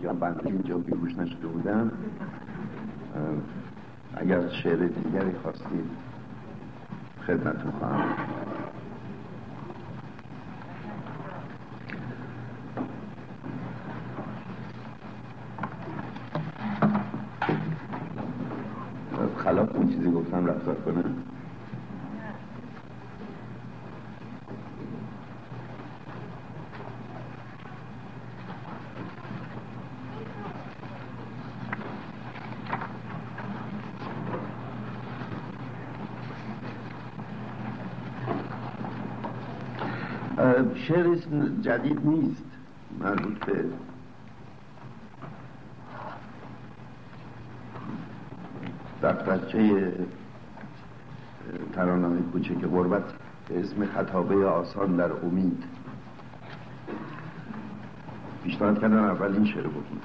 جان بنده اینجا بیهوش نشده بودم. اگر شعر دیگری خواستید خدمتتون خواهم. خلاف اون چیزی گفتم رفتار کنم. شعر جدید نیست، مربوط به دفترچه ترانه‌های کوچک غربت به اسم خطابه آسان در امید. پیشنهاد کردن اول این شعر بخونم.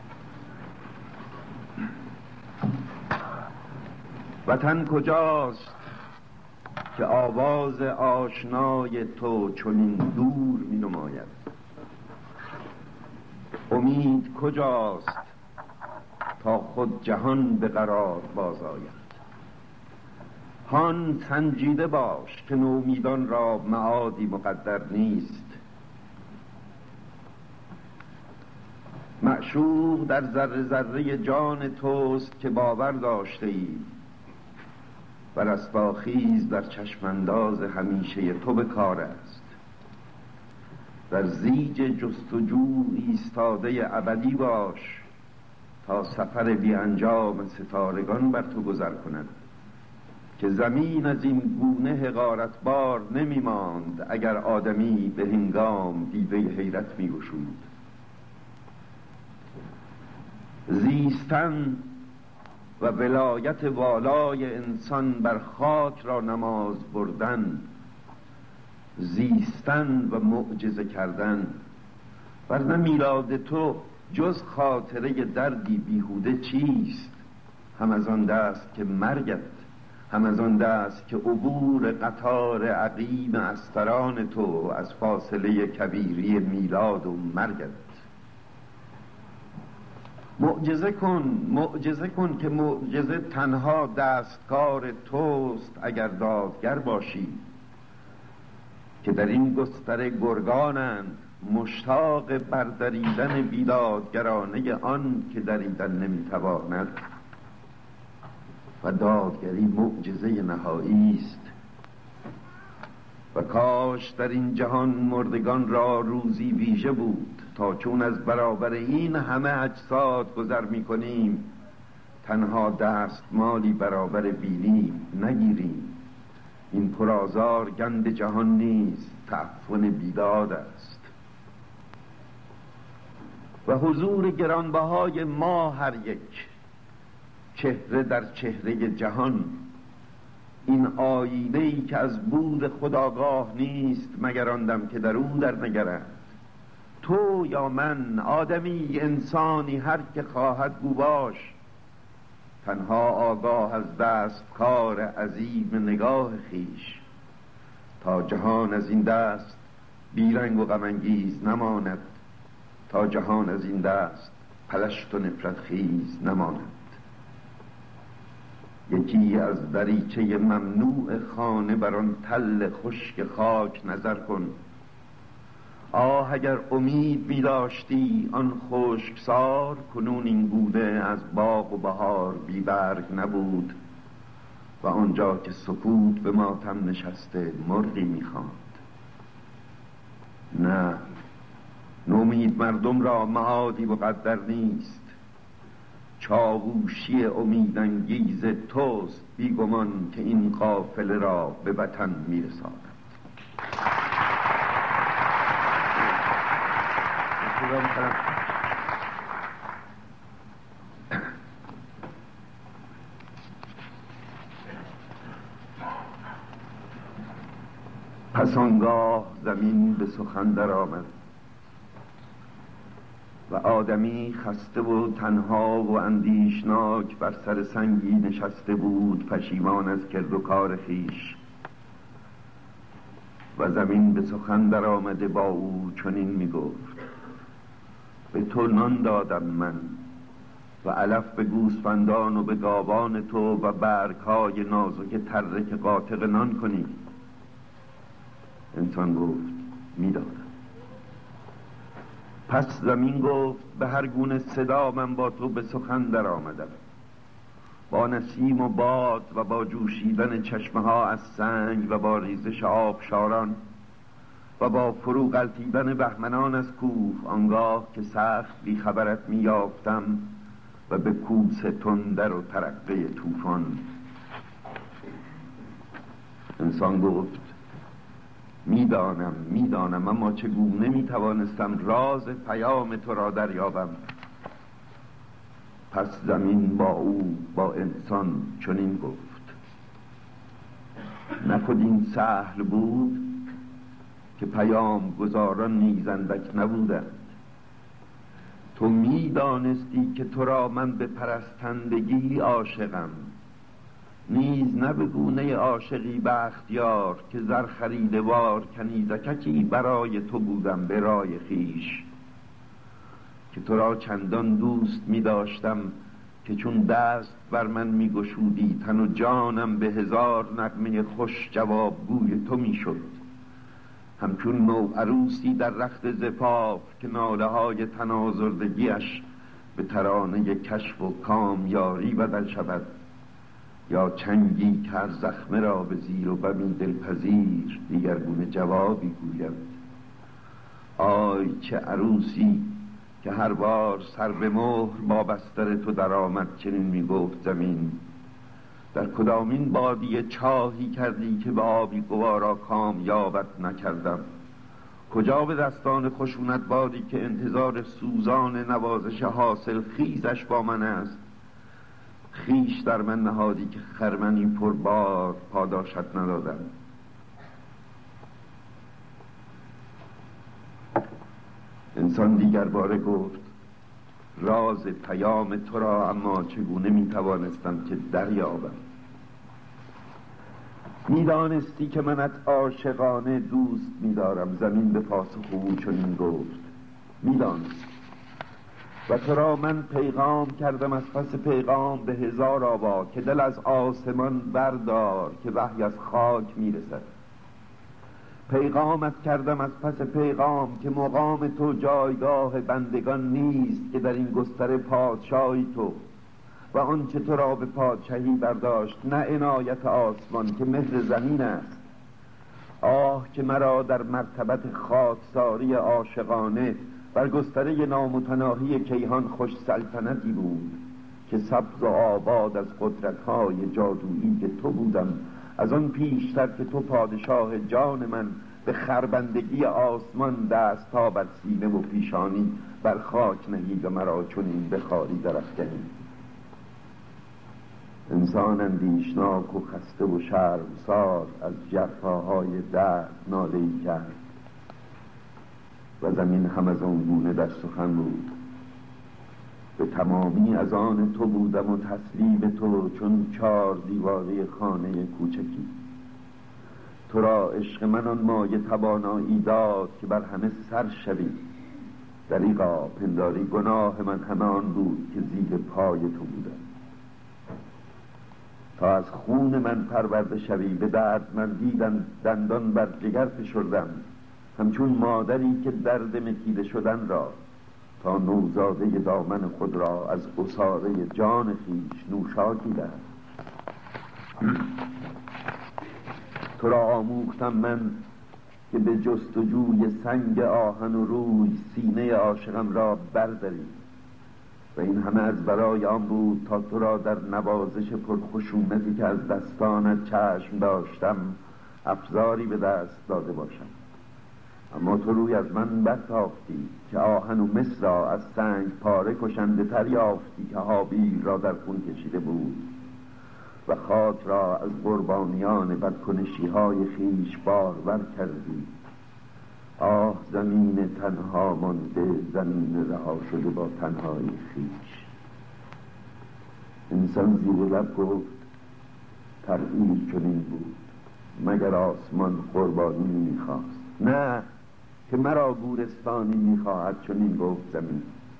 وطن کجاست که آواز آشنای تو چنین دور می نماید؟ امید کجاست تا خود جهان به قرار باز آید؟ هان سنجیده باش که نومیدان را معادی مقدر نیست. معشوق در ذره ذره جان توست که باور داشته ای و رستاخیز در چشمانداز همیشه تو به کار است. در زیج جستجو ایستاده ابدی باش تا سفر بی انجام ستارگان بر تو گذر کند که زمین از این گونه حقارتبار نمی ماند اگر آدمی به هنگام دیده حیرت می گشود. زیستن و ولایت والای انسان بر خاک را نماز بردن، زیستن و معجزه کردن، ورنه میلاد تو جز خاطره دردی بیهوده چیست؟ هم از آن دست که مرگت، هم از آن دست که عبور قطار عقیم استران تو از فاصله کبیری میلاد و مرگت. معجزه کن که معجزه تنها دستکار توست اگر دادگر باشی که در این گستره گرگانند مشتاق بردریدن بیدادگرانه آن که دریدن نمیتواند. و دادگری معجزه نهایی است و کاش در این جهان مردگان را روزی ویژه بود تا چون از برابر این همه اجساد گذر می کنیم تنها دستمالی برابر بینی نگیریم. این پرآزار گند جهان نیست، تعفن بیداد است. و حضور گرانبهای ما هر یک چهره در چهره جهان، این آینه‌ای که از بود خودآگاه نیست مگر آن دم که در او در نگرند. تو یا من، آدمی، انسانی، هر که خواهد گو باش، تنها آگاه از دست کار عظیم نگاه خیش تا جهان از این دست بیرنگ و غم انگیز نماند، تا جهان از این دست پلشت و نفرت خیز نماند. یکی از دریچه ممنوع خانه بر آن تل خشک خاک نظر کن. آه اگر امید می داشتی آن خشکسار کنون این گونه از باغ و بهار بی برگ نبود و آنجا که سکوت به ماتم نشسته مرغی می خواند. نه، نومید مردم را معادی مقدر نیست. چاووشی امیدانگیز توست بیگمان که این قافله را به وطن میرساند. پس آنگاه زمین به سخن در آمد و آدمی خسته و تنها و اندیشناک بر سر سنگی نشسته بود، پشیمان از کرد و کار خویش. و زمین به سخن در آمده با او چنین می گفت: به تو نان دادم من و علف به گوسفندان و به گاوان تو و برگ‌های نازک تره که قاطق نان کنی. انسان گفت میدادم. پس زمین گفت به هر گونه صدا من با تو به سخن در آمدم، با نسیم و باد و با جوشیدن چشمه ها از سنگ و با ریزش آبشاران و با فرو غلتیدن بهمنان از کوه، آنگاه که سخت بی خبرت می یافتم و به کوس تندر و ترقه طوفان. انسان گفت میدانم اما چگونه میتوانستم راز پیام تو را دریابم. پس زمین با او با انسان چنین گفت: نخود این سهل بود که پیام گزاران نیز اندک نبودند. تو میدانستی که تو را من به پرستندگی عاشقم، نیز نه به گونه عاشقی بختیار که زر خریده وار کنیزککی برای تو بودم به رای خویش، که تو را چندان دوست می داشتم که چون دست بر من می گشودی تن و جانم به هزار نغمه خوش جوابگوی تو می شد، همچون نو عروسی در رخت زفاف که ناله های تنازردگیش به ترانه کشف و کامیاری بدل شود، یا چنگی که هر زخمه را به زیر و بمی دلپذیر دیگرگونه جوابی گوید. آی چه عروسی که هر بار سر به مهر با بستر تو در آمد چنین می گفت زمین: در کدامین بادیه چاهی کردی که به آبی گوارا کامیابت نکردم؟ کجا به دستان خشونت بادی که انتظار سوزان نوازش حاصل خیزش با من است؟ خیش در من نهادی که خرمنی پربار پاداشت ندادم. انسان دیگر باره گفت: راز پیام تو را اما چگونه میتوانستم که دریابم؟ میدانستی که منت عاشقانه دوست میدارم. زمین به پاسخ او چنین گفت: میدانستی و تو را من پیغام کردم از پس پیغام به هزار آوا که دل از آسمان بردار که وحی از خاک میرسد. پیغامت کردم از پس پیغام که مقام تو جایگاه بندگان نیست که در این گستره پادشاهی تو و آنچه تو را به پادشاهی برداشت نه عنایت آسمان که مهر زمین است. آه که مرا در مرتبت خاکساری عاشقانه بر گستره نامتناهی کیهان خوش سلطنتی بود که سبز و آباد از قدرت‌های جادویی که تو بودم، از آن پیشتر که تو پادشاه جان من به خربندگی آسمان دست تا بر سینه و پیشانی بر خاک نهی و مرا چنین بخاری درافکنی. انسان اندیشناک و خسته و شرمسار از جفاهای درد ناله‌ای کرد و زمین هم از آن گونه در سخن بود: به تمامی از آن تو بودم و تسلیم تو چون 4 دیواره خانه کوچکی. تو را عشق من آن مایه توانایی داد که بر همه سر شوی. دریغا پنداری گناه من همه آن بود که زیر پای تو بودم. تا از خون من پرورده شوی به درد من دیدن دندان بر جگر فشردم، همچون مادری که درد مکیده شدن را تا نوزاده دامن خود را از عصاره جان خویش نوشاکی دهد. تو را آموختم من که به جستجوی سنگ آهن و روی سینه عاشقم را برداری و این همه از برای آن بود تا تو را در نوازش پرخشونتی که از دستانت چشم داشتم افزاری به دست داده باشم. اما تو روی از من برتافتی که آهن و مس را از سنگ پاره کشنده تر یافتی که هابیل را در خون کشیده بود و خاک را از قربانیان بدکنشی های خویش بارور کردی. آه زمین تنها مانده، زمین رها شده با تنهایی خویش. انسان زیر لب گفت: تقدیر چنین بود، مگر آسمان قربانی میخواست؟ نه که مرا گورستانی میخواهد. چنین گفت زمین: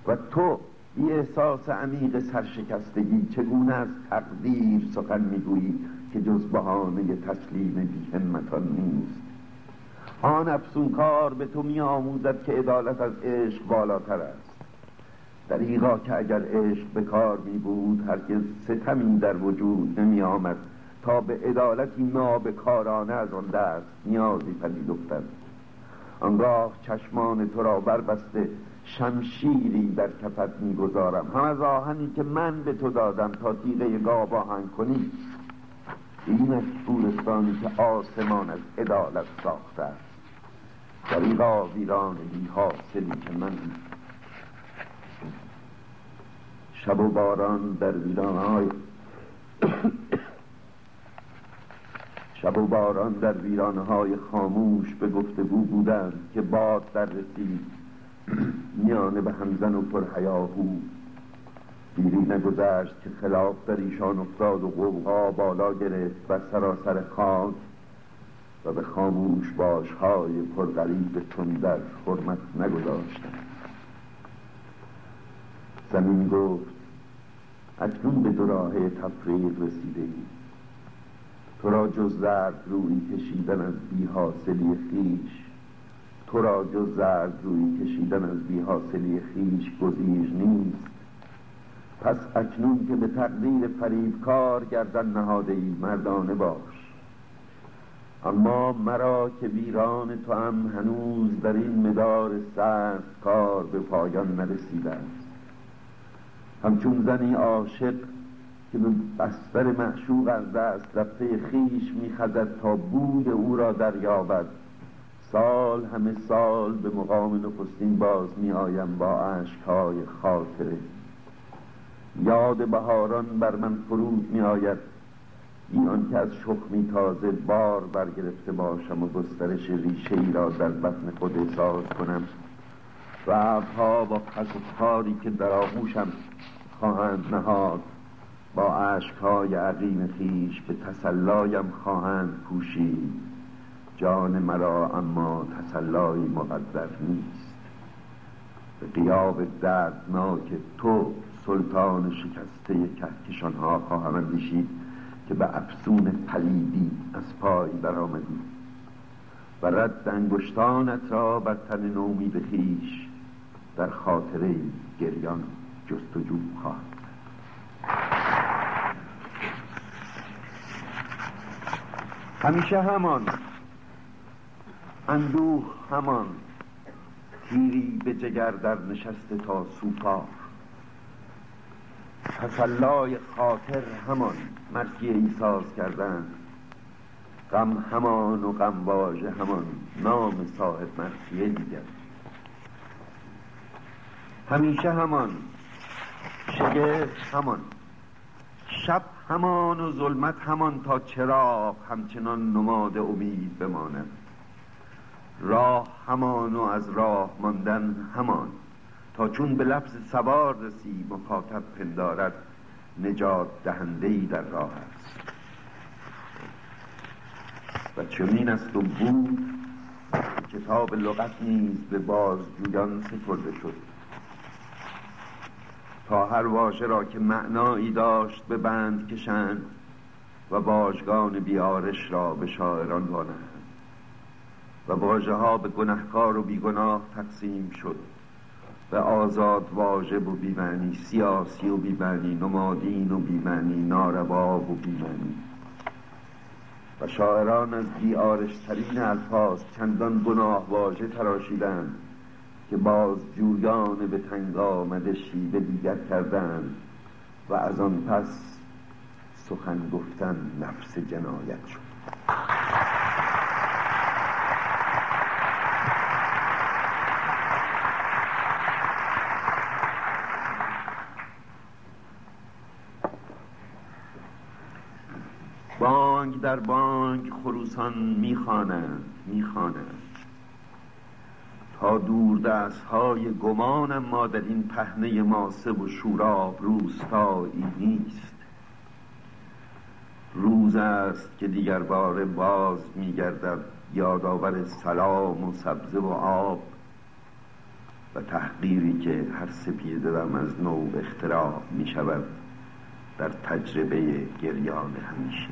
و تو بی احساس عمیق سرشکستگی چگونه از تقدیر سخن میگویی که جز بهانه تسلیم بی همتان نیست. آن افسونکار به تو می آموزد که عدالت از عشق بالاتر است. دریغا که اگر عشق به کار می بود هرگز ستمی در وجود نمی آمد تا به عدالتی نابکارانه از آن دست نیازی پدید افتد. آنگاه چشمان تو را بربسته شمشیری در کفت می گذارم، هم از آهنی که من به تو دادم تا تیغه گاو آهن کنی. این است گورستانی که آسمان از عدالت ساخته است. دریغا ویران بی حاصلی که من شب و باران در ویرانه‌های خاموش به گفتگو بودند که باد در رسید میانه به همزن و پرهیاهو. دیری نگذشت که خلاف در ایشان افتاد و غوغا بالا گرفت و سراسر خاک و به خاموش باشهای پرغریب تندر حرمت نگذاشتند. زمین گفت اکنون به دوراهه تفریق رسیده ای. تو را جز زرد روی کشیدن از بی حاصلی خیش گزیر نیست. پس اکنون که به تقدیر فریبکار گردن نهاده ای مردانه باش. اما مرا که ویران تو هم هنوز در این مدار سخت کار به پایان نرسیده است. همچون زنی عاشق که به بستر معشوق از دست رفته خیش می‌خزد تا بوی او را دریابد، سال همه سال به مقام نخستین باز می‌آیم با اشک‌های خاطره. یاد بهاران بر من فرود می‌آید، بی آنکه از شخمی تازه بار برگرفته باشم و گسترش ریشه ای را در بطن خود احساس کنم. و ابرها با خس و خاری که در آغوشم خواهند نهاد با اشک‌های عقیم خیش به تسلایم خواهند کوشید. جان مرا اما تسلایی مقدر نیست. به غیاب دردناک تو سلطان شکسته کهکشان‌ها خواهم اندیشید که به افسون پلیدی از پای برآمدی و رد انگشتانت را بر تن نومید خویش در خاطره گریان جستجو خواهد. همیشه همان اندوه، همان تیری به جگر در نشسته تا سوپار، تسلای خاطر همان مرثیه ای ساز کردن، غم همان و غم واژه همان نام صاحب مرثیه دیگر. همیشه همان شگفت همان، شب همان و ظلمت همان تا چراغ همچنان نماد امید بماند. راه همان و از راه ماندن همان تا چون به لفظ سوار رسی مخاطب پندارد نجات دهنده‌ای در راه است. و چنین است و بود کتاب لغت نیز به بازجویان سپرده شد تا هر واژه را که معنایی داشت به بند کشند و واژگان بیارش را به شاعران وانهند و واژه ها به گنهکار و بیگناه تقسیم شد، به آزاد واجب و بی‌معنی، سیاسی و بی‌معنی، نمادین و بی‌معنی، ناروا و بی‌معنی. و شاعران از بیارشترین الفاظ چندان گناه واژه تراشیدند که بازجویان به تنگ آمده شیوه دیگر کردند و از آن پس سخن گفتن نفس جنایت شد. بانگ در بانگ خروسان میخوانند تا دور دستهای گمانم ما در این پهنه ماسه و شوراب روستایی نیست. روز است که دیگر بار باز میگردد یادآور سلام و سبزه و آب و تحقیری که هر سپیده دم از نو اختراع می شود در تجربه گریان همیشه.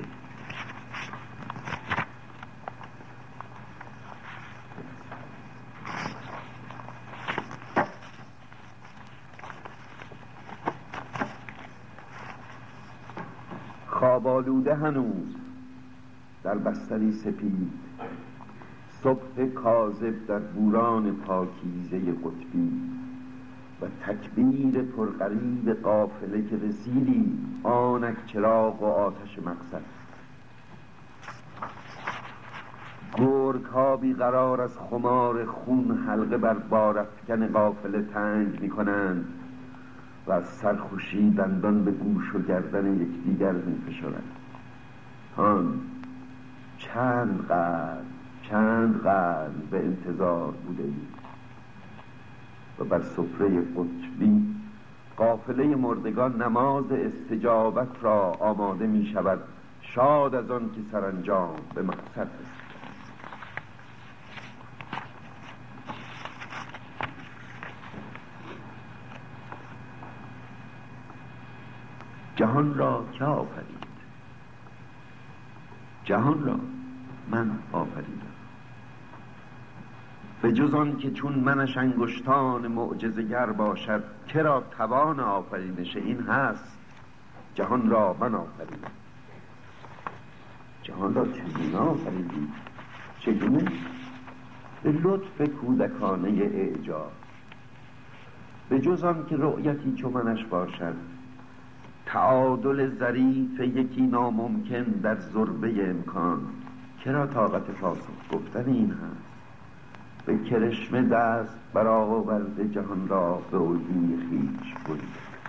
خواب آلوده هنوز در بستری سپید، صبح کاذب در بوران پاکیزه قطبی و تکبیر پرغریب قافله که رسیدی، آنک چراغ و آتش مقصد. گرگ ها بی قرار از خمار خون حلقه بر بارافکن قافله تنگ می کنند و از سرخوشی دندان به گوش و گردن یکدیگر می فشارند. هان چند قرن به انتظار بوده اید و بر سفره قطبی قافله مردگان نماز استجابت را آماده می شود، شاد از آن که سرانجام به مقصد رسید. جهان را که آفرید؟ جهان را من آفریدم، به جز آن که چون منش انگشتان معجزه‌گر باشد، کرا توان آفرینش این هست. جهان را من آفریدم. جهان را چگونه آفریدی؟ چگونه؟ به لطف کودکانه اعجاز، به جز آن که رؤیتی چو منش باشد، تعادل ظریف یکی ناممکن در ضربه امکان. کرا طاقت پاسخ گفتن این هست؟ به کرشمه دست برآورده جهان را به الگوی خویش برید.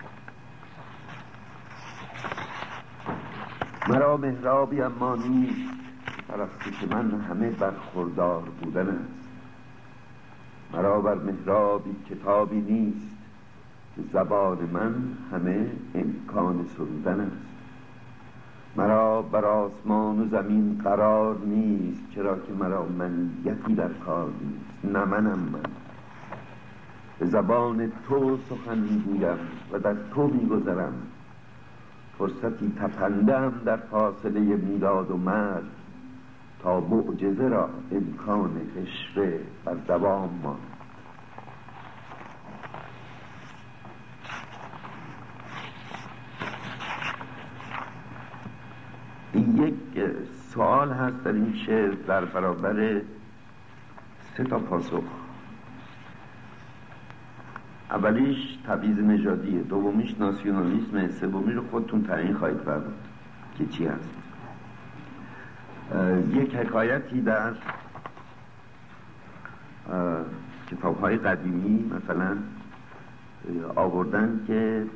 مرا محرابی اما نیست، پرستش من همه برخوردار بودن است. مرا بر محرابی کتابی نیست، زبان من همه امکان سرودن است. مرا بر آسمان و زمین قرار نیست، چرا که مرا منیتی در کار نیست. نه منم من، به زبان تو سخن میگویم و در تو میگذرم. فرصتی تپندم در فاصله میلاد و مرگ، تا معجزه را امکان عشق بر دوام ماند. یک سوال هست در این شعر در برابر 3 پاسخ. اولیش تبعیض نژادیه، دومیش ناسیونالیسمه، سومی رو خودتون تعیین خواهید فرمود که چی هست. یک حکایتی در کتاب‌های قدیمی مثلا آوردن که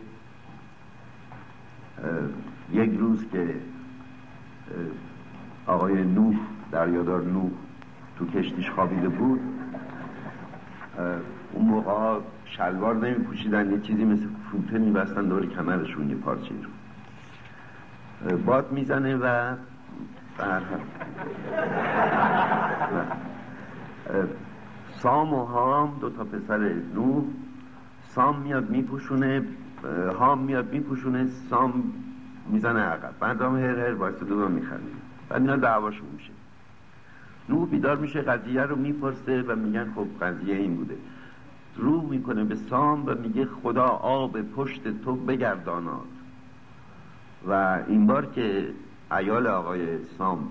یک روز که آقای نوح، دریادار نوح، تو کشتیش خوابیده بود، اون موقع شلوار نمی پوشیدن، یه چیزی مثل فوطه می بستن دور کمرشون، یه پارچه رو باد میزنه و سام و هام، 2 پسر نوح، سام میاد میپوشونه، هام میاد میپوشونه، سام میزنه عقب، بعد هم هر واسه دو میخنده، بعد اینا دعواشون میشه. نوح بیدار میشه، قضیه رو میپرسه و میگن خب قضیه این بوده. رو میکنه به سام و میگه خدا آب پشت تو بگرداناد. و این بار که عیال آقای سام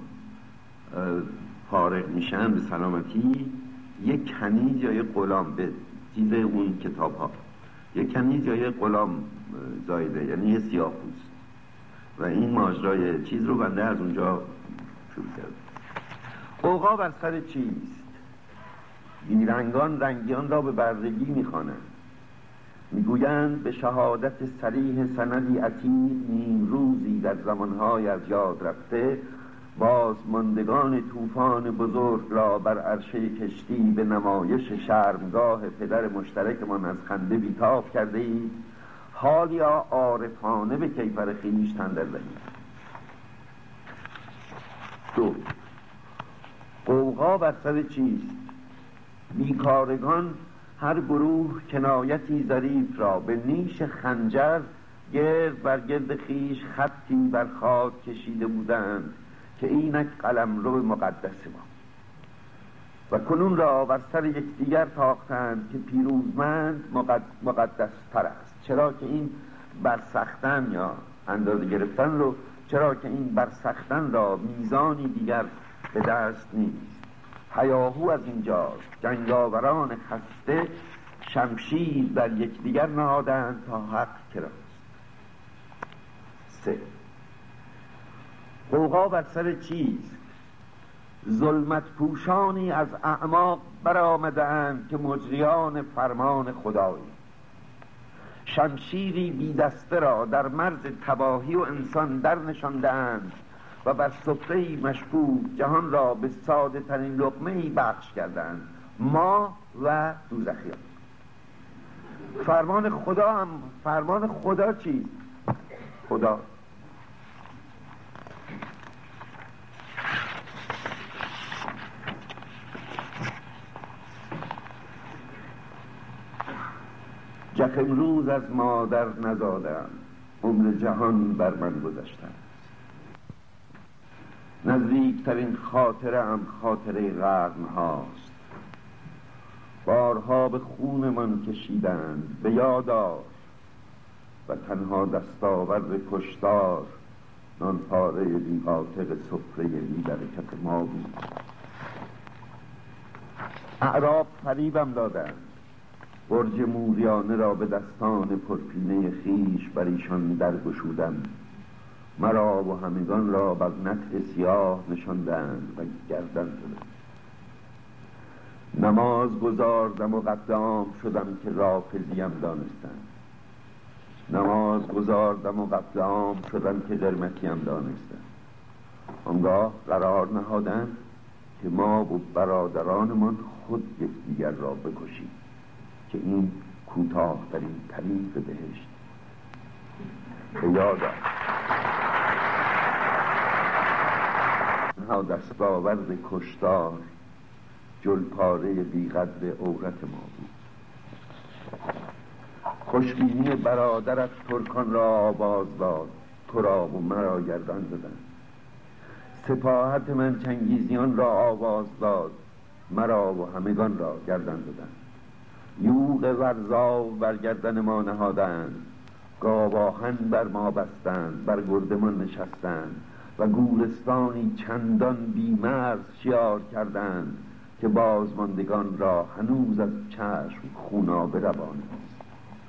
فارغ میشن به سلامتی، یک کنیز یا یک غلام، به چیز اون کتاب ها یک کنیز یا یک غلام زایده، یعنی یه سیاه‌پوست، و این ماجرای چیز رو بنده از اونجا شروع کرد. غوغا بر سر چیست؟ بیرنگان رنگیان را به بردگی میخوانند، میگویند به شهادت صریح سندی عتیق، نیم روزی در زمانهای از یاد رفته، بازماندگان طوفان بزرگ را بر عرشه کشتی به نمایش شرمگاه پدر مشترکمان از خنده بیتاب کرده اید. حالیا عارفانه به کیفر خویش تن در دهید. 2. غوغا بر سر چیست؟ بیکارگان هر گروه کنایتی ظریف را به نیش خنجر گرد بر گرد خویش خطی بر خاک کشیده بودند که اینک قلمرو مقدس ما، و کنون را بر سر یکدیگر تاختند که پیروزمند مقدس تر است. چرا که این برسختن یا اندازه گرفتن رو، چرا که این برسختن را میزانی دیگر به دست نیست. هیاهو از اینجاست، جنگاوران خسته شمشیر در یکدیگر نهادند تا حق کراست. 3. غوغا بر سر چیست؟ ظلمت پوشانی از اعماق برآمده‌اند که مجریان فرمان خدایی. شمشیری بی دسته را در مرز تباهی و انسان در نشانده‌اند و بر سفره‌ای مشکوک جهان را به ساده ترین لقمه‌ای بخش کردند، ما و دوزخیان. فرمان خدا چیست؟ خدا جخ امروز از مادر نزادم، عمر جهان بر من گذشته است. نزدیکترین خاطره ام خاطره قرن هاست. بارها به خون من کشیدند، به یاد آر، و تنها دستاورد کشتار نان پاره بی قاطق سفره بی برکت ما بود. اعراب فریبم دادند، برج موریانه را به دستان پرپینه خیش بر ایشان درگشودم. مرا و همگان را بر نطع سیاه نشاندند و گردن زدند. نماز گزاردم و قد عام شدم که رافضیم دانستند. نماز گزاردم و قد عام شدم که قرمطیم دانستند. آنگاه قرار نهادند که ما و برادرانمان خود یکدیگر را بکشیم که این کوتاه‌ترین طریق بهشت. به یاد آر تنها دستاورد کشتار جلپاره بیقدر عورت ما بود. خوشبینی برادرت ترکان را آواز داد، تو را و مرا گردن زدند. سپاهت من چنگیزیان را آواز داد، مرا و همگان را گردن زدند. یوغ ورزاو بر گردن ما نهادند، گاواهن بر ما بستند، بر گردمان نشستند و گورستانی چندان بی‌مرز شیار کردند که بازماندگان را هنوز از چشم خونابه روان است.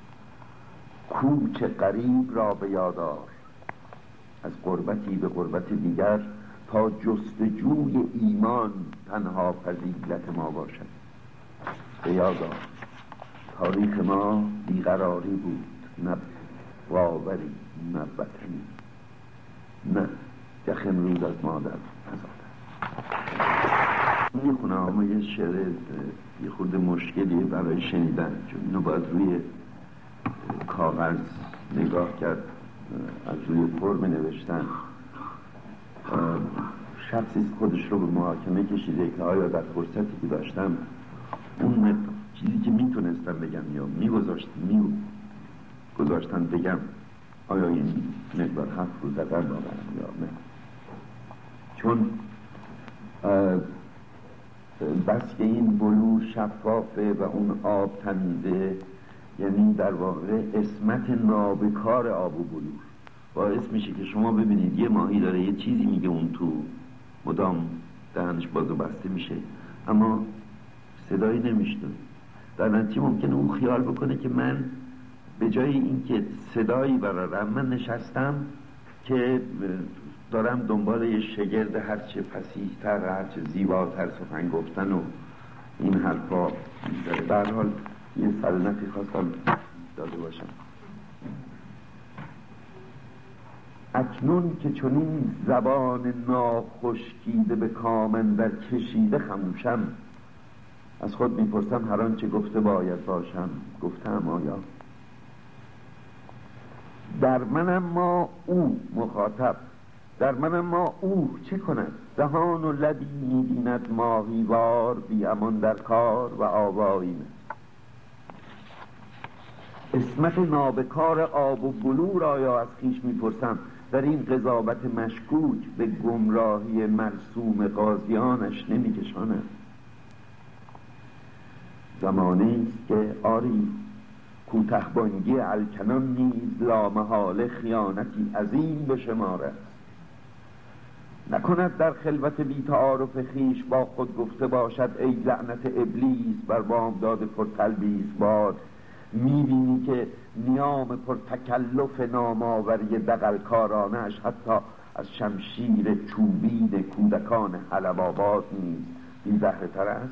کوچ غریب را به یاد آر، از غربتی به غربت دیگر، تا جستجوی ایمان تنها فضیلت ما باشد. به یاد آر تاریخ ما بیقراری بود، نه باوری، نه وطنی، نه جخ امروز از مادر نزادم. میخونم اما یه شعر یه خورده مشکلیه برای شنیدن، چون اینو باید روی کاغذ نگاه کرد، از روی فرم نوشتن. شخصی خودش رو به محاکمه کشیده که آیا در فرصتی که داشتم اون چیزی که میتونستم بگم یا میگذاشتن بگم، آیا این مقدار حرف رو زدن واقعا یا نه. چون بس که این بلور شفافه و اون آب تمیزه، یعنی در واقع اسمت نابکار آب و بلور باعث میشه که شما ببینید یه ماهی داره یه چیزی میگه، اون تو مدام دهنش باز و بسته میشه اما صدایی نمیشنوه. در نتیجه ممکنه اون خیال بکنه که من به جای اینکه صدایی برارم، من نشستم که دارم دنبال یه شگرد هرچه فصیح‌تر، هرچه زیباتر سخن گفتن و این حرفا داره. به هر حال یه سلنتی خواستم داده باشم. اکنون که چنین زبان ناخشکیده به کامن در کشیده خموشم، از خود میپرسم هر آنچه گفته باید باشم گفتم آیا؟ در منم ما او مخاطب، در منم ما او چه کند؟ دهان و لبی می‌بیند ماهیوار، بی امان در کار و آوایی اسمت نابکار آب و بلور آیا از خویش میپرسم، در این قضاوت مشکوک به گمراهی مرسوم قاضیانش نمیکشاند. زمانی است که آری کوته‌بانگی الکنان نیز لامحاله خیانتی عظیم به شمار است. نکند در خلوت بی تعارف خویش با خود گفته باشد ای لعنت ابلیس بر بامداد پرتلبیس باد، میبینی که نیام پرتکلف نامآوری دغلکارانش حتی از شمشیر چوبین کودکان حلب آباد نیز بی زهره تر است.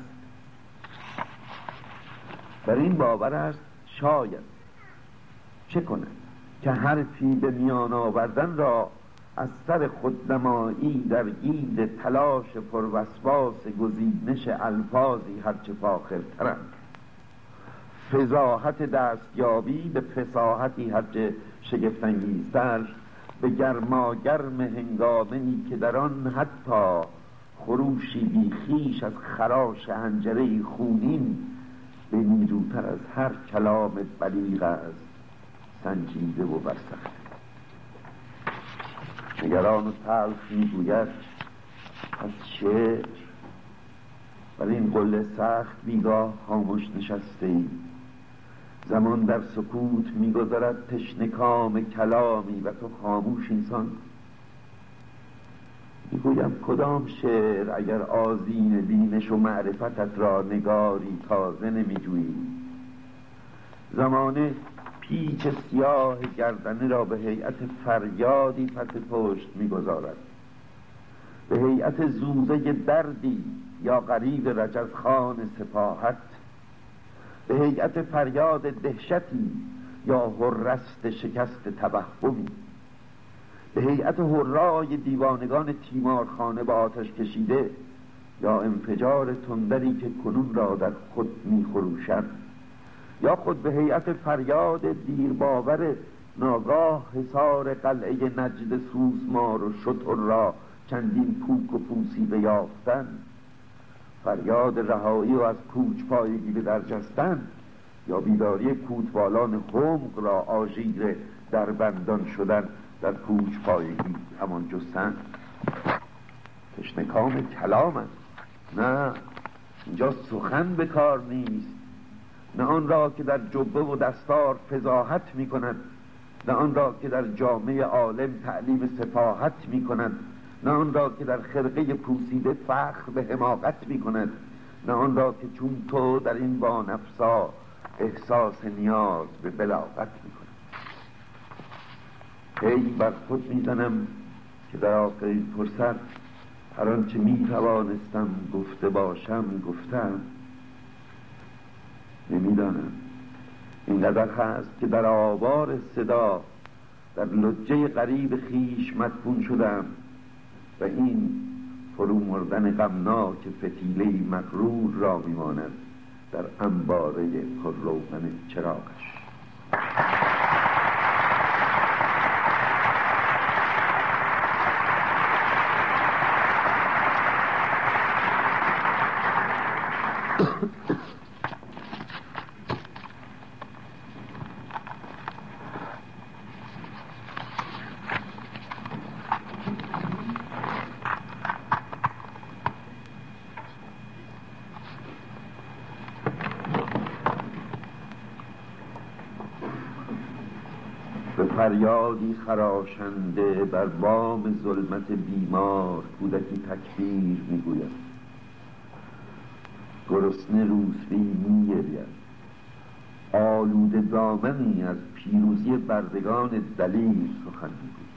در این باور است شاید چه کند که حرفی به میان آوردن را از سر خودنمایی در گید تلاش پروسواس گزینش الفاظی هرچه فاخرترند، فضاحت دستیابی به فصاحتی هرچه شگفت‌انگیزتر، به گرماگرم هنگامه‌ای که در آن حتی خروشی بیخیش از خراش حنجره خونین به نیروتر از هر کلام بلیغ است، سنجیده و برسخته. نگران و تلخ میگوید از شعر بر این قله سخت بیگاه خاموش نشسته ای، زمان در سکوت میگذرد تشنکام کلامی و تو خاموش اینسان. میگویم کدام شعر اگر آذین بینش و معرفتت را نگاری تازه نمیجویی؟ زمانه پیچ سیاه گردنه را به هیئت فریادی پس پشت میگذارد، به هیئت زوزه دردی یا غریو رجزخان سپاهت، به هیئت فریاد دهشتی یا هرست شکست تبهمی، به هیئت هرای دیوانگان تیمارخانه به آتش کشیده یا انفجار تندری که کنون را در خود میخروشد، یا خود به هیئت فریاد دیرباور ناگاه حصار قلعه نجد سوسمار و شتر را چندین پوک و پوسیده یافتن، فریاد رهایی و از کوچ پایگی به درجستن، یا بیداری کوتوالان حمق را آژیر در بندان شدن در کوچ پایگی همان جستن. تشنکام کلامند، نه اینجا سخن به کار نیست، نه آن را که در جبه و دستار فضاحت می کند، نه آن را که در جامعه عالم تعلیم سفاحت می کند، نه آن را که در خرقه پوسیده فخر به حماقت می کند، نه آن را که چون تو در این وانفسا احساس نیاز به بلاغت می کند. هی بر خود می زنم که در آخرین فرصت هر آنچه می توانستم گفته باشم گفتم. نمیدانم اینقدر هست که در آوار صدا در لجه غریب خیش مدفون شدم و این فرو مردن غمناک فتیله مغرور را میماند در انباره پر روغن چراغش. فریادی خراشنده بر بام ظلمت بیمار کودکی تکبیر میگوید، گرسنه روسبی میگرید، آلوده دامنی از پیروزی بردگان دلیر سخن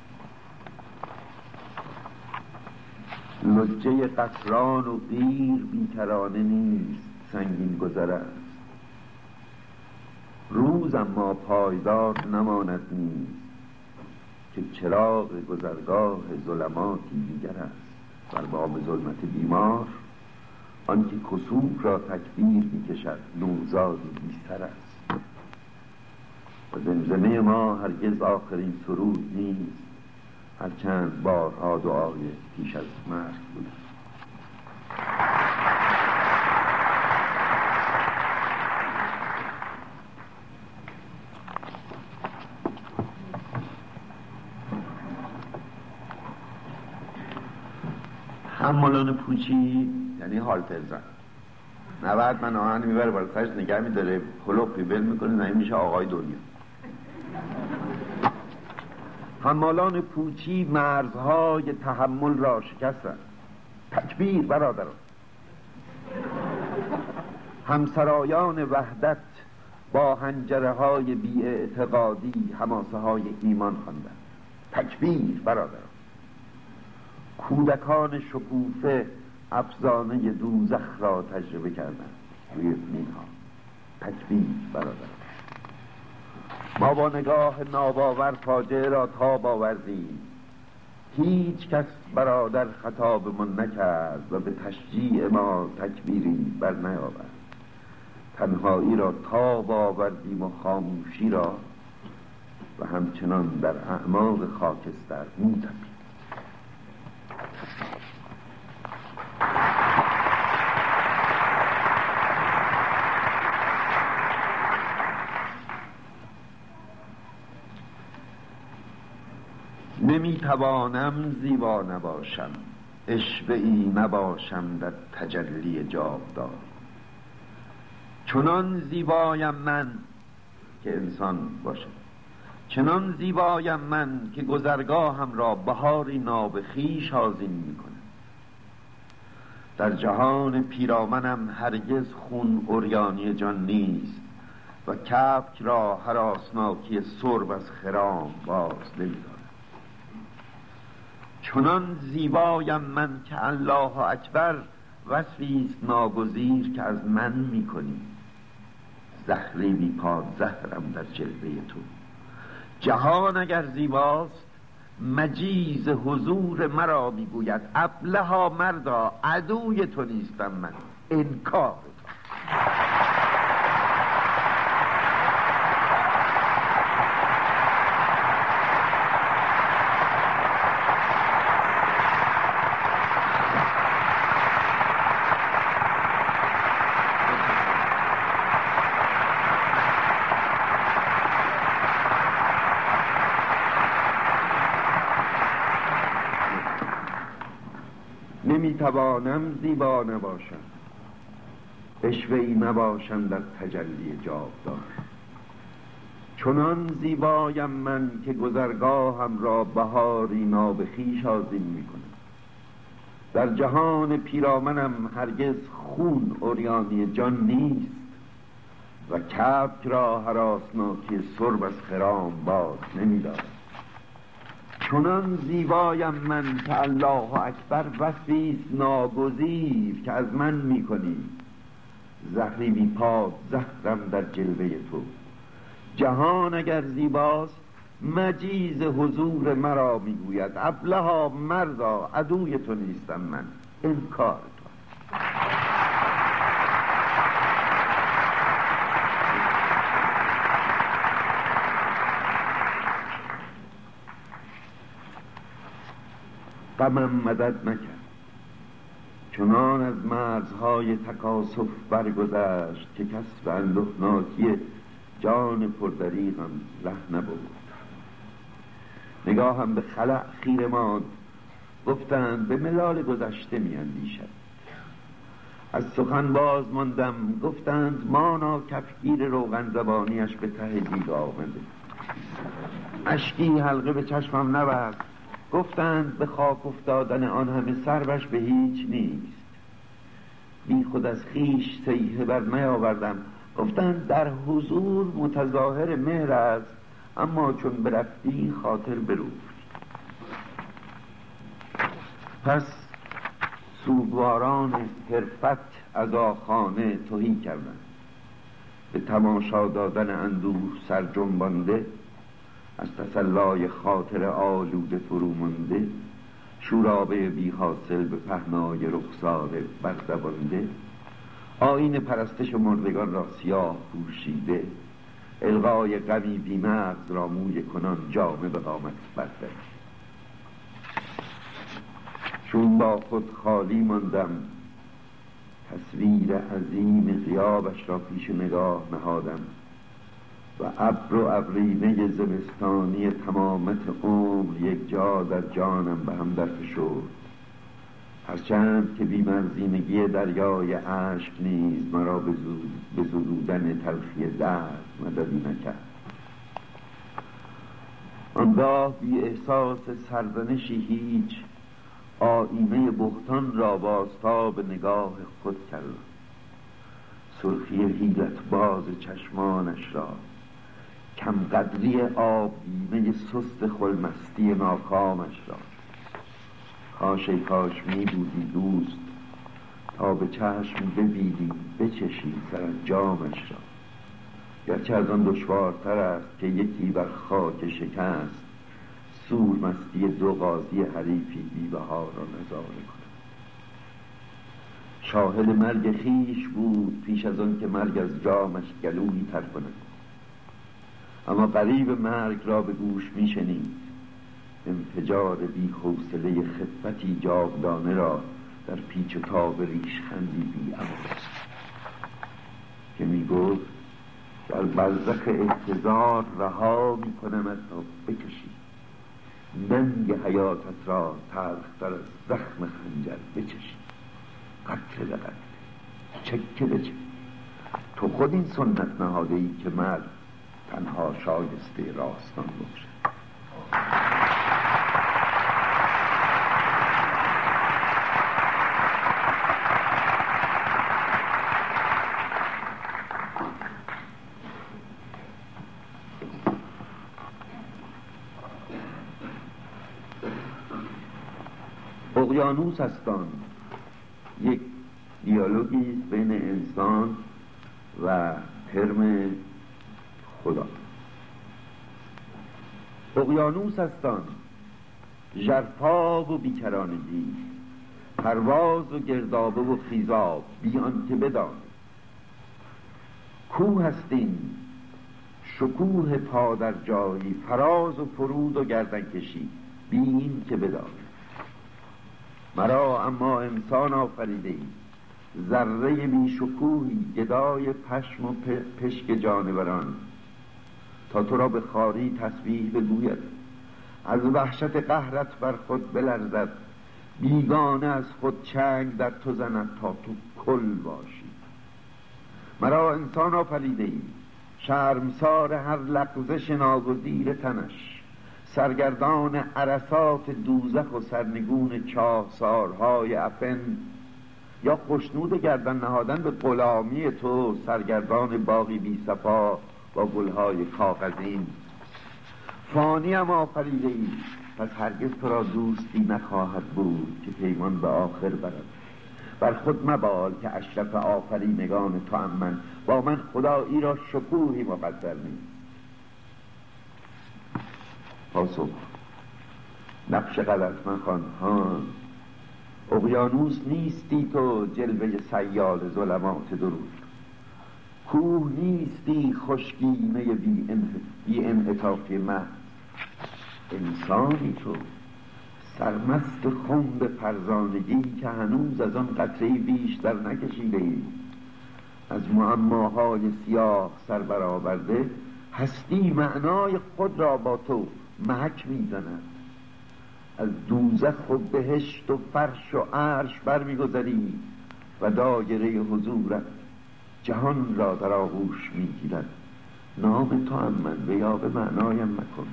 میگوید. لجه قطران و غیر بیکرانه نیست، سنگین گذر است. روز اما پایدار نماند نیست که چراغ گذرگاه ظلماتی دیگر است. بر بام ظلمت بیمار آنکه کسوف را تکبیر میکشد نوزادی بیسر است. و زمزمه ما هرگز آخرین سرود نیست، هرچند بارها دعای پیش از مرگ بود. حمالان پوچی یعنی هالتر زن. 90 من آهن میبره بالا سرش نگه میداره، پلوپی بل میکنه، نمی میشه آقای دنیا. حمالان پوچی مرزهای تحمل را شکستند. تکبیر برادران. همسرایان وحدت با حنجره های بی اعتقادی حماسه های ایمان خواندند. تکبیر برادران. کودکان شکوفه افسانه دوزخ را تجربه کردند روی مینها. تکبیر برادران. ما با نگاه ناباور فاجعه را تاب آوردیم. هیچ کس برادر خطابمان نکرد و به تشجیع ما تکبیری بر نیاورد. تنهایی را تاب آوردیم و خاموشی را و همچنان در اعماق خاکستر می‌تپیم. نمیتوانم زیبا نباشم، عشوه‌ای نباشم در تجلی جاودان. چنان زیبایم من که انسان باشم، چنان زیبایم من که گذرگاهم را بهاری نابخیش آذین میکنم. در جهان پیرامنم هرگز خون عریانی جان نیست و کبک را هراسناکی سرب از خرام باز نمی‌دارد. چنان زیبایم من که الله اکبر وصفیست ناگزیر که از من میکنی. زهری بی پاد زهرم در جلوه تو. جهان اگر زیباست مجیز حضور مرا میگوید ابلها مردا عدوی تو نیستم من، انکار تو. نمیتوانم زیبا نباشم، عشوه‌ای نباشم در تجلی جاودان. چنان زیبایم من که گذرگاهم را بهاری نابخیش آذین میکنم. در جهان پیرامنم هرگز خون عریانی جان نیست و کبک را هراسناکی سرب از خرام باز نمیدارد. چنان زیبایم من که الله اکبر وصفیست ناگزیر که از من میکنی. زهری بی پاد زهرم در جلوه تو. جهان اگر زیباست مجیز حضور مرا میگوید ابلها مردا عدوی تو نیستم من، انکار تو. غمم مدد نکرد، چنان از مرزهای تکاسف برگذشت که کس به اندهناکی جان پردریغم ره نبود. نگاهم به خلأ خیره ماند. گفتند به ملال گذشته می اندیشد. از سخن باز ماندم. گفتند مانا کفگیر روغن زبانیش به ته دیگ آمده. اشکی حلقه به چشمم نبست. گفتند به خاک افتادن آن همه سربش به هیچ نیست. بی خود از خیش صیحه بر نیاوردم. گفتند در حضور متظاهر مهر است، اما چون برفتی خاطر بروفتی. پس سوگواران حرفت از آخانه تهی کردند. به تماشا دادن اندوه سرجنبانده، از تسلای خاطر آلوده فرو مانده، شورابه بی حاصل به پهنای رخسار برزبانده، آیین پرستش مردگان را سیاه پوشیده، الغای غمی بی مغز را موی کنان جامه به قامت برده. چون با خود خالی ماندم، تصویر عظیم غیابش را پیش نگاه نهادم و ابر و ابرینه زمستانی تمامت عمر یک جا در جانم به هم درفشرد. هرچند که بی‌مرزینگی دریای اشک نیز مرا به زدودن تلخی درد مددی نکرد. آنگاه بی احساس سرزنشی هیچ آیینه بهتان را بازتاب به نگاه خود کردم. سرخی حیلت باز چشمانش را، کمقدری آبگینه سست خلمستی ناکامش را. کاش می بودی دوست، تا به چشم ببینی بچشی سرانجامش را. گرچه از آن دشوارتر است که یکی بر خاک شکست سورمستی دو قاضی حریفی بی‌بها را نظاره کند. شاهد مرگ خویش بود پیش از آن که مرگ از جامش گلویی تر کند. اما قریب مرگ را به گوش می‌شنید انفجار بی‌حوصله خفتی جاودانه را در پیچ و تاب ریشخندی بی‌امان که می‌گفت در برزخ احتضار رها می‌کنمت تا بکشی، ننگ حیاتت را تلختر از زخم خنجر بچشی. قطره به قطره، چکه به چکه، تو خود این سنت نهاده ای که مرد تنها شایسته راستان باشد. اقیانوس هستان یک دیالوگی است بین انسان و ترم خدا. اقیانوس هستان ژرفا و بیکرانگی، پرواز و گردابه و خیزاب بی آنکه بدانی. کوه هستین شکوه پا در جایی، فراز و فرود و گردن کشی بی این که بدانی. مرا اما انسان آفریده ای، ذره بی شکوهی، گدای پشم و پشک جانوران، تا تو را به خواری تسبیح بگوید، از وحشت قهرت بر خود بلرزد، بیگانه از خود چنگ در تو زند تا تو کل باشی. مرا انسان آفریده ای، شرمسار هر لغزش ناگزیر تنش، سرگردان عرصات دوزخ و سرنگون چاهسارهای افن، یا خوشنود گردن نهادن به غلامی تو، سرگردان باغی بی صفا با گلهای کاغذین. فانی هم آفریده ای، پس هرگز تو را دوستی نخواهد بود که پیمان به آخر برد. بر خود مبال که اشرف آفرینگان تو هم من، با من خدایی را شکوهی مقدر نیست. پاسخ: نقش غلط مخوان هان، اقیانوس نیستی تو جلوه سیال ظلمات درود، کوه نیستی خشکینه بی انعطافی مه، انسانی تو سرمست خنب فرزانگی که هنوز از آن قطره بیشتر نکشیده ای. از معماهای سیاه سر برآورده هستی معنای خود را با تو محک میزند. از دوزخ و بهشت و فرش و عرش برمیگذری و دایره حضورت جهان را در آغوش میگیرد. نام تو هم من و یا به معنایم مکن.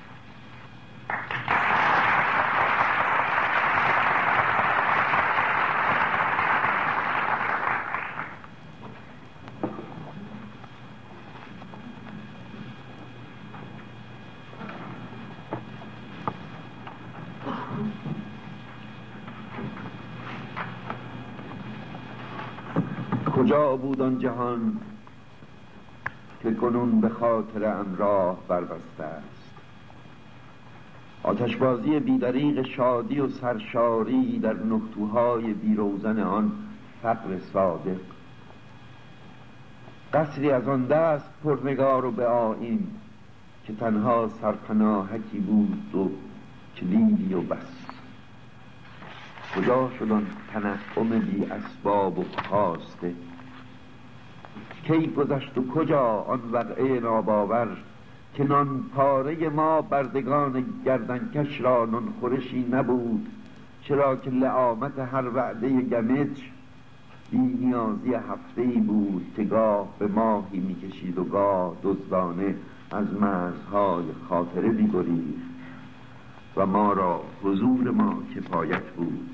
کجا بود آن جهان که کنون به خاطر راه بربسته است؟ آتشبازی بیدریغ شادی و سرشاری در نقطوهای بیروزن آن فقر صادق. قصری از آن دست پرنگار و به آیین که تنها سرپناهکی بود و کلیدی و بس. کجا شد آن تنعم بی اسباب و خواسته؟ کی گذشت و کجا آن وقعه ناباور که نان پاره ما بردگان گردنکش را نان خورشی نبود چرا که لعامت هر وعده گمج بی نیازی هفته‌ای بود که گاه به ماهی میکشید و گاه دزدانه از مرزهای خاطره می‌گریخت و ما را حضور ما کفایت بود.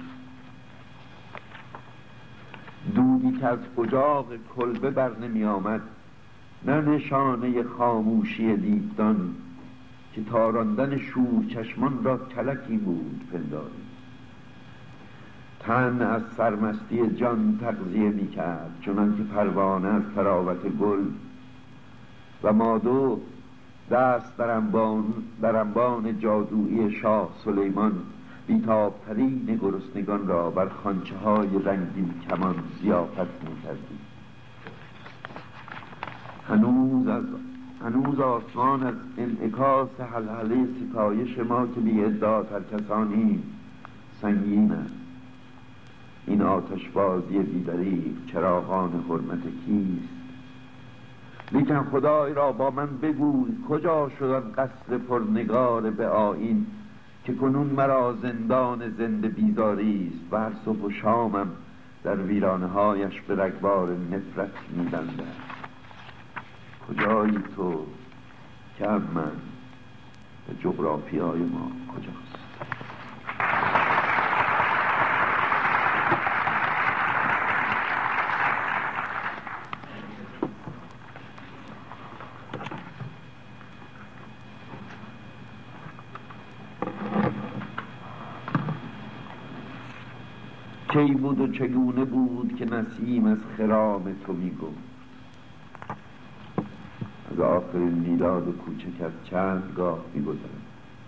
دودی که از اجاق کلبه بر نمی آمد، نه نشانه خاموشی دیدان که تاراندن شور چشمان را کلکی بود پنداری. تن از سرمستی جان تغذیه می کرد چنان که پروانه از تراوت گل، و ما دو دست در انبان جادویی شاه سلیمان بی‌تاب‌ترین گرسنگان را بر خوانچه‌های رنگین کمان ضیافت می‌کردیم. هنوز آسمان از انعکاس هلهله ستایش ما که بی ادعا ترکسانیم سنگین است. این آتشبازی بی‌دریغ چراغان حرمت کیست؟ لیکن خدای را با من بگوی کجا شد آن قصر پرنگار به آیین که کنون مرا زندان زنده بیزاری است و هر صبح و شامم در ویرانه هایش به رگبار نفرت می‌بندد. کجایی تو که من و جغرافیای ما کجاست؟ کی بود و چگونه بود که نسیم از خرام تو میگفت؟ از آخرین میلاد کوچکت چند گاه میگذرد.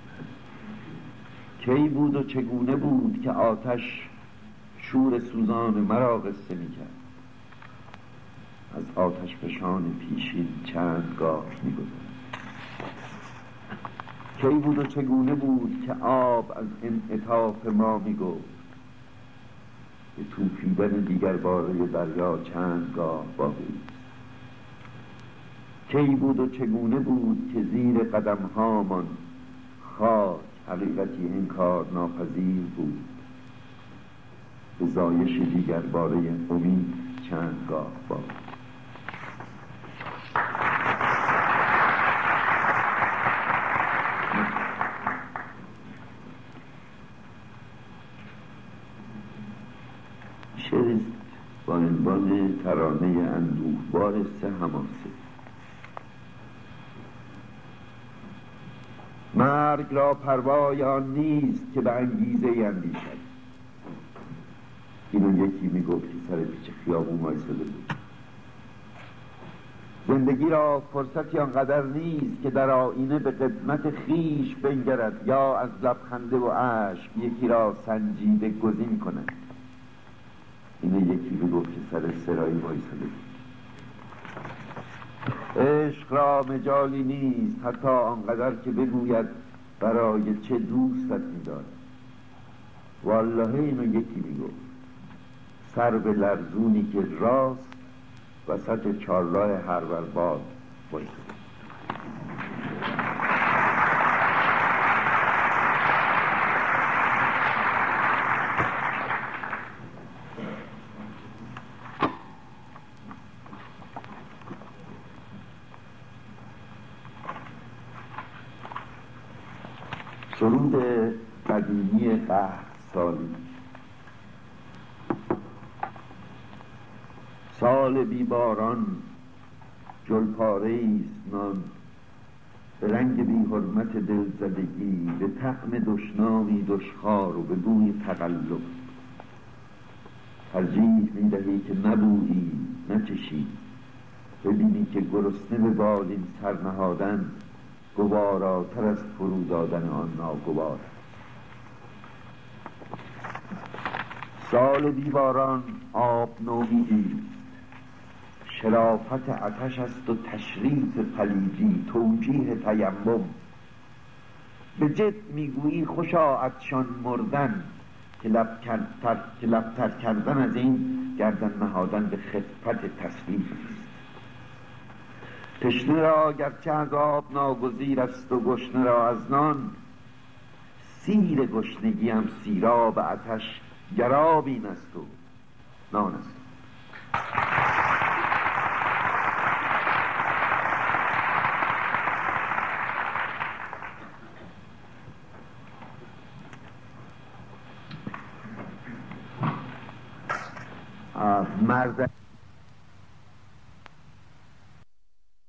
کی بود و چگونه بود که آتش شور سوزان مرا قصه میکرد؟ از آتش فشان پیشین چند گاه میگذرد. کی بود و چگونه بود که آب از انعطاف ما میگفت؟ به توفیدن دیگر باره دریا چند گاه باقی است. کی بود و چگونه بود که زیر قدم هامان خاک حقیقتی انکار ناپذیر بود؟ به زایش دیگر باره امید چند گاه باقی. شعر با عنوان ترانه اندوهبار سه حماسه. مرگ را پروای آن نیست که به انگیزه اندیشد. اینو یکی میگفت که سر پیچ خیابون وایساده بود. زندگی را فرصتی آنقدر نیست که در آینه به قدمت خیش بنگرد یا از لبخنده و اشک یکی را سنجیده گزین کند. اینو یکی میگفت که سر سرایی وایساده بود. عشق را مجالی نیست حتی آنقدر که بگوید برای چه دوستت می‌دارد. والله اینو یکی میگفت سر به لرزونی که راست وسط چهارراه هرورباد وایساده. سرود قدیمی قهر سالی. سال بی باران جلپاره‌ایست نان، به رنگ بی حرمت دلزدگی، به طعم دشنامی دشخوار و به بوی تقلب. ترجیح می‌دهی که نبویی نچشی، ببینی که گرسنه به بالین سر نهادن گواراتر از فرو دادن آن ناگوار. سال بیباران آب نومیدی، شرافت عطش است و تشریف پلیدی، توجیه تیمم. به جد میگویی خوشا عطشان مردن که لبتر کردن از این گردن نهادن به خفت تسلیف است. تشنه را گرچه از آب ناگزیر است و گشنه را از نان، سیر گشنگیم سیراب آتش، گراب این است و نان است. مرد